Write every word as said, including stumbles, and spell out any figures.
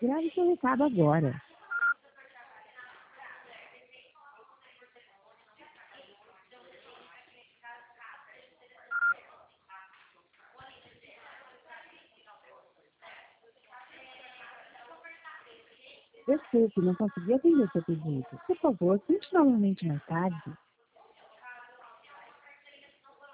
Grave seu recado agora. Desculpe, não consegui atender seu pedido. Por favor, tente novamente mais tarde.